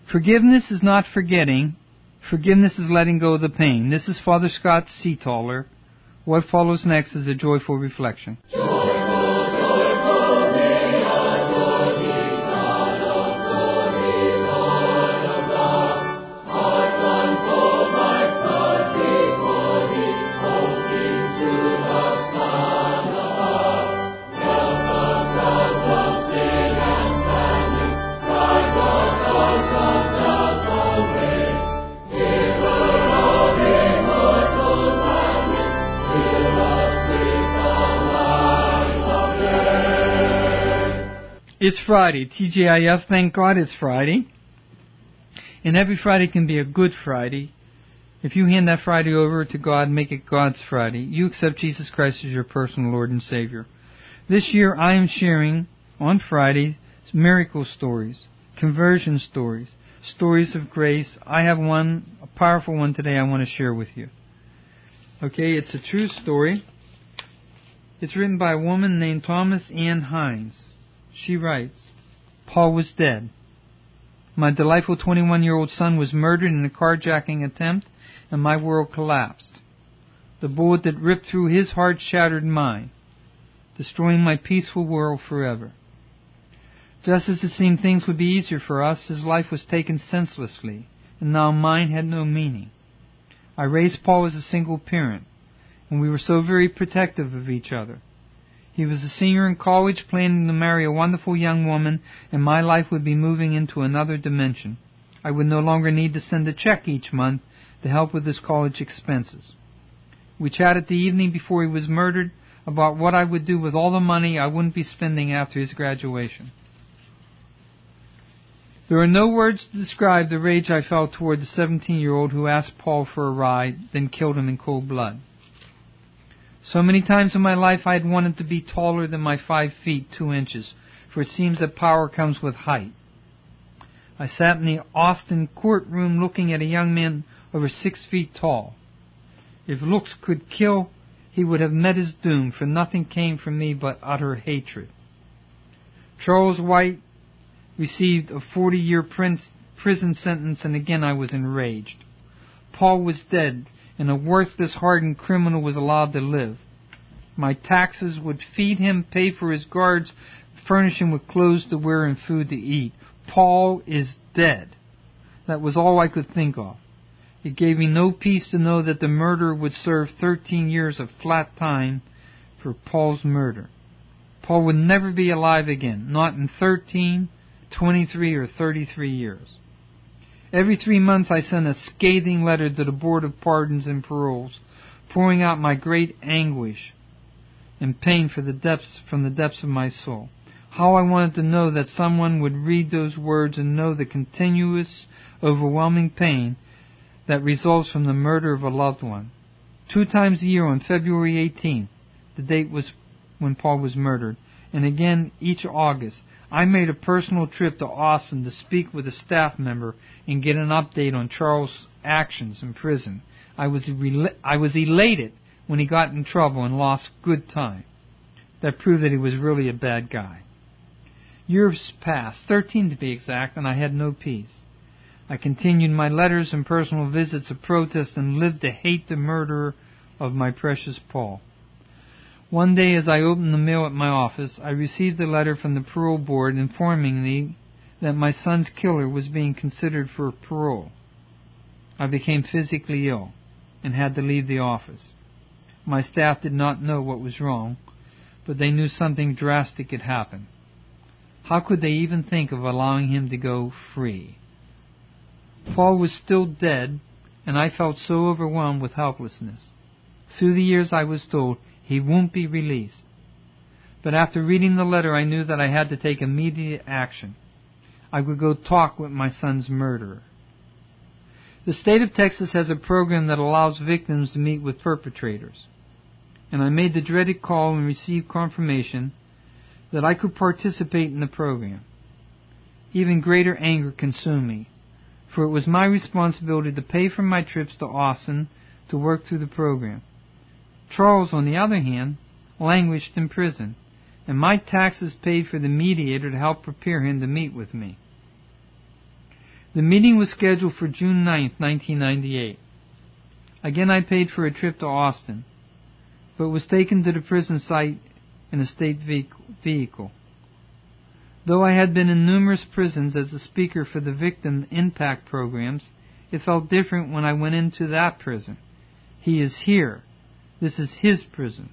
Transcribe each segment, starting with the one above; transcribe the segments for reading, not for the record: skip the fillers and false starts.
Forgiveness is not forgetting. Forgiveness is letting go of the pain. This is Father Scott Seataller. What follows next is a joyful reflection. It's Friday. TGIF, thank God it's Friday. And every Friday can be a good Friday. If you hand that Friday over to God, make it God's Friday. You accept Jesus Christ as your personal Lord and Savior. This year I am sharing on Friday miracle stories, conversion stories, stories of grace. I have one, a powerful one today I want to share with you. Okay, it's a true story. It's written by a woman named Thomas Ann Hines. She writes, Paul was dead. My delightful 21-year-old son was murdered in a carjacking attempt, and my world collapsed. The bullet that ripped through his heart shattered mine, destroying my peaceful world forever. Just as it seemed things would be easier for us, his life was taken senselessly, and now mine had no meaning. I raised Paul as a single parent, and we were so very protective of each other. He was a senior in college, planning to marry a wonderful young woman, and my life would be moving into another dimension. I would no longer need to send a check each month to help with his college expenses. We chatted the evening before he was murdered about what I would do with all the money I wouldn't be spending after his graduation. There are no words to describe the rage I felt toward the 17-year-old who asked Paul for a ride, then killed him in cold blood. So many times in my life I had wanted to be taller than my 5 feet 2 inches, for it seems that power comes with height. I sat in the Austin courtroom looking at a young man over 6 feet tall. If looks could kill, he would have met his doom, for nothing came from me but utter hatred. Charles White received a 40-year prison sentence, and again I was enraged. Paul was dead, and a worthless, hardened criminal was allowed to live. My taxes would feed him, pay for his guards, furnish him with clothes to wear and food to eat. Paul is dead. That was all I could think of. It gave me no peace to know that the murderer would serve 13 years of flat time for Paul's murder. Paul would never be alive again, not in 13, 23, or 33 years. Every 3 months I sent a scathing letter to the Board of Pardons and Paroles, pouring out my great anguish and pain from the depths of my soul. How I wanted to know that someone would read those words and know the continuous, overwhelming pain that results from the murder of a loved one. 2 times a year on February 18th, the date was when Paul was murdered, and again each August, I made a personal trip to Austin to speak with a staff member and get an update on Charles' actions in prison. I was elated when he got in trouble and lost good time. That proved that he was really a bad guy. Years passed, 13 to be exact, and I had no peace. I continued my letters and personal visits of protest and lived to hate the murderer of my precious Paul. One day, as I opened the mail at my office, I received a letter from the parole board informing me that my son's killer was being considered for parole. I became physically ill and had to leave the office. My staff did not know what was wrong, but they knew something drastic had happened. How could they even think of allowing him to go free? Paul was still dead, and I felt so overwhelmed with helplessness. Through the years I was told, he won't be released. But after reading the letter, I knew that I had to take immediate action. I would go talk with my son's murderer. The state of Texas has a program that allows victims to meet with perpetrators. And I made the dreaded call and received confirmation that I could participate in the program. Even greater anger consumed me, for it was my responsibility to pay for my trips to Austin to work through the program. Charles, on the other hand, languished in prison, and my taxes paid for the mediator to help prepare him to meet with me. The meeting was scheduled for June 9, 1998. Again, I paid for a trip to Austin, but was taken to the prison site in a state vehicle. Though I had been in numerous prisons as a speaker for the victim impact programs, it felt different when I went into that prison. He is here. This is his prison.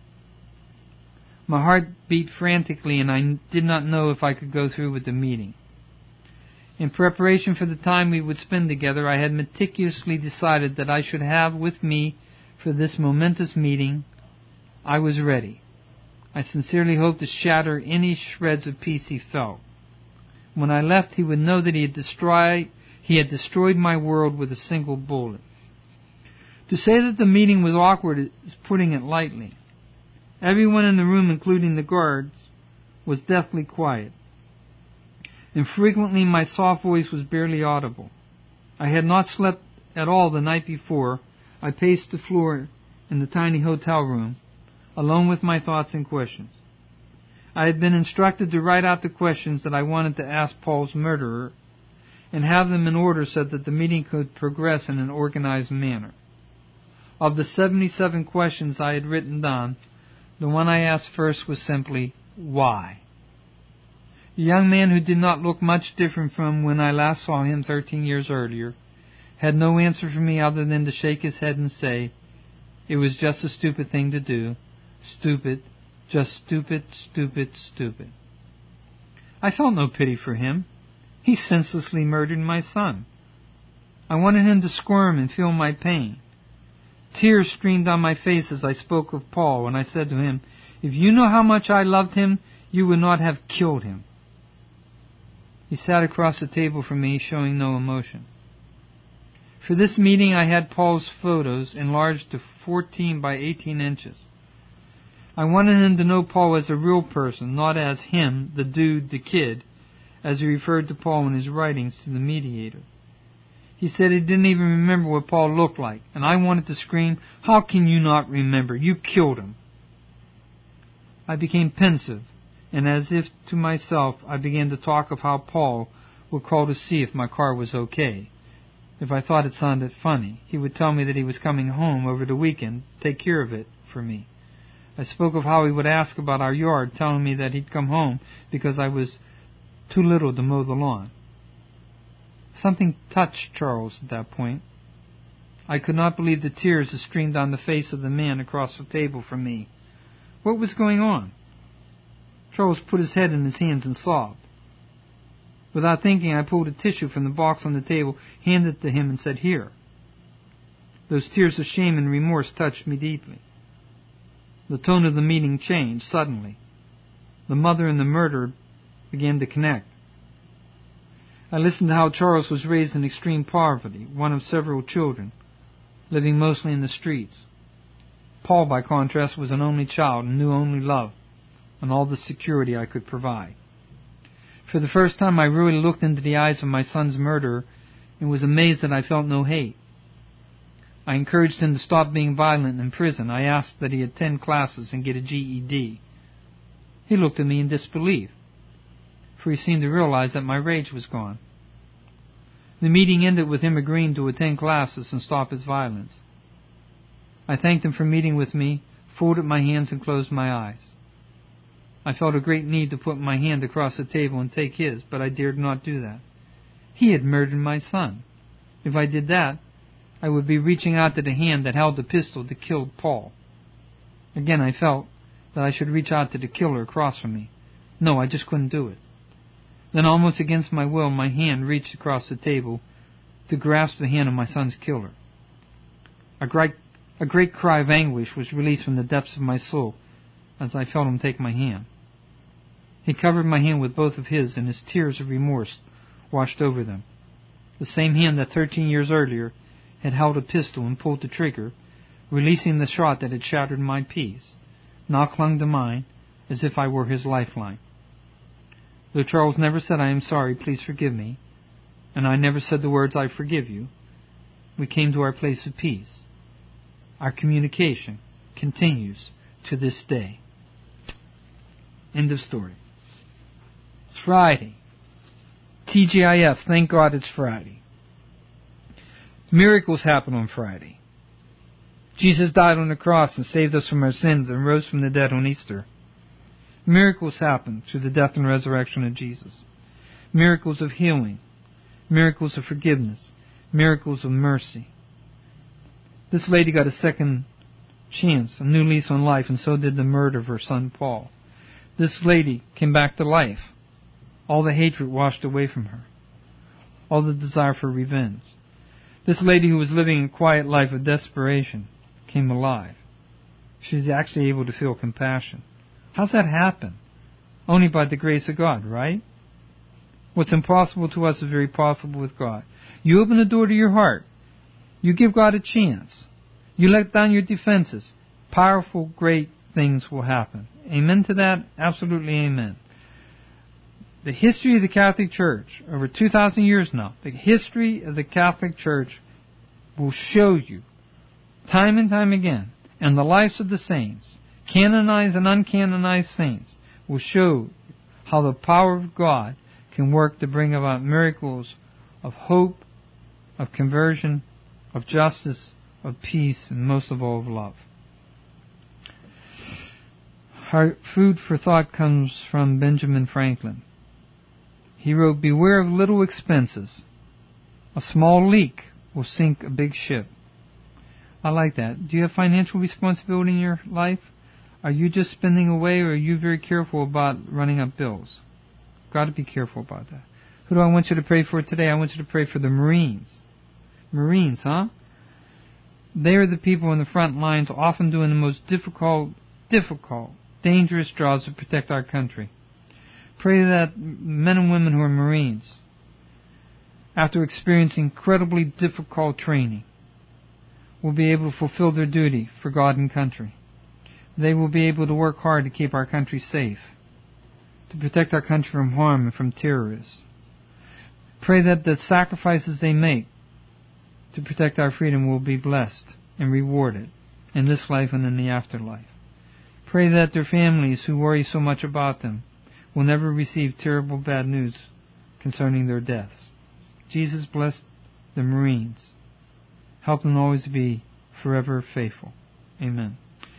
My heart beat frantically, and I did not know if I could go through with the meeting. In preparation for the time we would spend together, I had meticulously decided that I should have with me for this momentous meeting. I was ready. I sincerely hoped to shatter any shreds of peace he felt. When I left, he would know that he had destroyed my world with a single bullet. To say that the meeting was awkward is putting it lightly. Everyone in the room, including the guards, was deathly quiet, and frequently my soft voice was barely audible. I had not slept at all the night before. I paced the floor in the tiny hotel room, alone with my thoughts and questions. I had been instructed to write out the questions that I wanted to ask Paul's murderer and have them in order so that the meeting could progress in an organized manner. Of the 77 questions I had written down, the one I asked first was simply, why? The young man, who did not look much different from when I last saw him 13 years earlier, had no answer for me other than to shake his head and say, it was just a stupid thing to do. Stupid, just stupid, stupid, stupid. I felt no pity for him. He senselessly murdered my son. I wanted him to squirm and feel my pain. Tears streamed down my face as I spoke of Paul, and I said to him, if you know how much I loved him, you would not have killed him. He sat across the table from me, showing no emotion. For this meeting, I had Paul's photos enlarged to 14 by 18 inches. I wanted him to know Paul as a real person, not as him, the dude, the kid, as he referred to Paul in his writings to the mediator. He said he didn't even remember what Paul looked like, and I wanted to scream, how can you not remember? You killed him. I became pensive, and as if to myself, I began to talk of how Paul would call to see if my car was okay. If I thought it sounded funny, he would tell me that he was coming home over the weekend to take care of it for me. I spoke of how he would ask about our yard, telling me that he'd come home because I was too little to mow the lawn. Something touched Charles at that point. I could not believe the tears that streamed down the face of the man across the table from me. What was going on? Charles put his head in his hands and sobbed. Without thinking, I pulled a tissue from the box on the table, handed it to him, and said, here. Those tears of shame and remorse touched me deeply. The tone of the meeting changed suddenly. The mother and the murderer began to connect. I listened to how Charles was raised in extreme poverty, one of several children, living mostly in the streets. Paul, by contrast, was an only child and knew only love and all the security I could provide. For the first time, I really looked into the eyes of my son's murderer and was amazed that I felt no hate. I encouraged him to stop being violent in prison. I asked that he attend classes and get a GED. He looked at me in disbelief, for he seemed to realize that my rage was gone. The meeting ended with him agreeing to attend classes and stop his violence. I thanked him for meeting with me, folded my hands, and closed my eyes. I felt a great need to put my hand across the table and take his, but I dared not do that. He had murdered my son. If I did that, I would be reaching out to the hand that held the pistol that killed Paul. Again, I felt that I should reach out to the killer across from me. No, I just couldn't do it. Then, almost against my will, my hand reached across the table to grasp the hand of my son's killer. A great cry of anguish was released from the depths of my soul as I felt him take my hand. He covered my hand with both of his, and his tears of remorse washed over them. The same hand that 13 years earlier had held a pistol and pulled the trigger, releasing the shot that had shattered my peace, now clung to mine as if I were his lifeline. Though Charles never said, I am sorry, please forgive me, and I never said the words, I forgive you, we came to our place of peace. Our communication continues to this day. End of story. It's Friday. TGIF, thank God it's Friday. Miracles happen on Friday. Jesus died on the cross and saved us from our sins and rose from the dead on Easter. Miracles happen through the death and resurrection of Jesus. Miracles of healing. Miracles of forgiveness. Miracles of mercy. This lady got a second chance, a new lease on life, and so did the murder of her son Paul. This lady came back to life. All the hatred washed away from her. All the desire for revenge. This lady who was living a quiet life of desperation came alive. She's actually able to feel compassion. How's that happen? Only by the grace of God, right? What's impossible to us is very possible with God. You open the door to your heart. You give God a chance. You let down your defenses. Powerful, great things will happen. Amen to that? Absolutely amen. The history of the Catholic Church, over 2,000 years now, the history of the Catholic Church will show you, time and time again, and the lives of the saints, canonized and uncanonized saints, will show how the power of God can work to bring about miracles of hope, of conversion, of justice, of peace, and most of all of love. Our food for thought comes from Benjamin Franklin. He wrote, "Beware of little expenses. A small leak will sink a big ship." I like that. Do you have financial responsibility in your life? Are you just spending away, or are you very careful about running up bills? Got to be careful about that. Who do I want you to pray for today? I want you to pray for the Marines. Marines, huh? They are the people in the front lines, often doing the most difficult, dangerous jobs to protect our country. Pray that men and women who are Marines, after experiencing incredibly difficult training, will be able to fulfill their duty for God and country. They will be able to work hard to keep our country safe, to protect our country from harm and from terrorists. Pray that the sacrifices they make to protect our freedom will be blessed and rewarded in this life and in the afterlife. Pray that their families who worry so much about them will never receive terrible bad news concerning their deaths. Jesus bless the Marines. Help them always be forever faithful. Amen.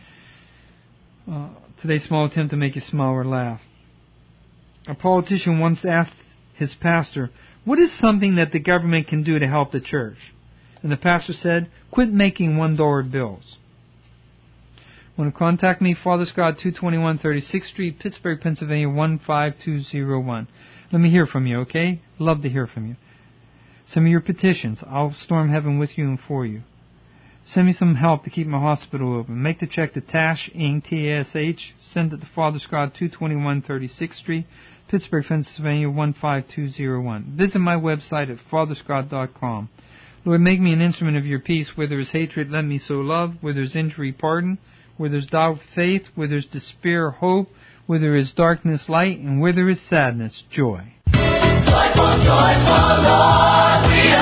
Today's small attempt to make you smile or laugh. A politician once asked his pastor, "What is something that the government can do to help the church?" And the pastor said, "Quit making $1 bills." Want to contact me? Father Scott, 221 36th Street, Pittsburgh, Pennsylvania, 15201. Let me hear from you, okay? Love to hear from you. Send me your petitions. I'll storm heaven with you and for you. Send me some help to keep my hospital open. Make the check to Tash, Inc., T-A-S-H. Send it to Father Scott, 221 36th Street, Pittsburgh, Pennsylvania, 15201. Visit my website at fatherscott.com. Lord, make me an instrument of your peace. Where there is hatred, let me sow love. Where there is injury, pardon. Where there is doubt, faith. Where there is despair, hope. Where there is darkness, light. And where there is sadness, joy. Joyful, joyful Lord, we